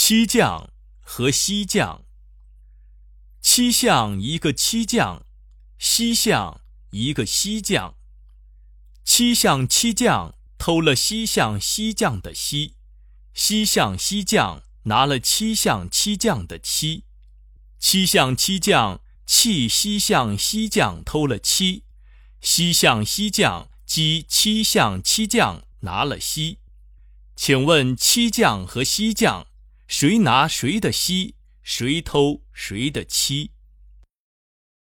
七将和西将。七相一个七将，西相一个西将。七相七将偷了西相西将的西，西相西将拿了七相七将的七。七相七将弃西相西将偷了七，西相西将击七相七将拿了西。请问七将和西将，谁拿谁的西，谁偷谁的七？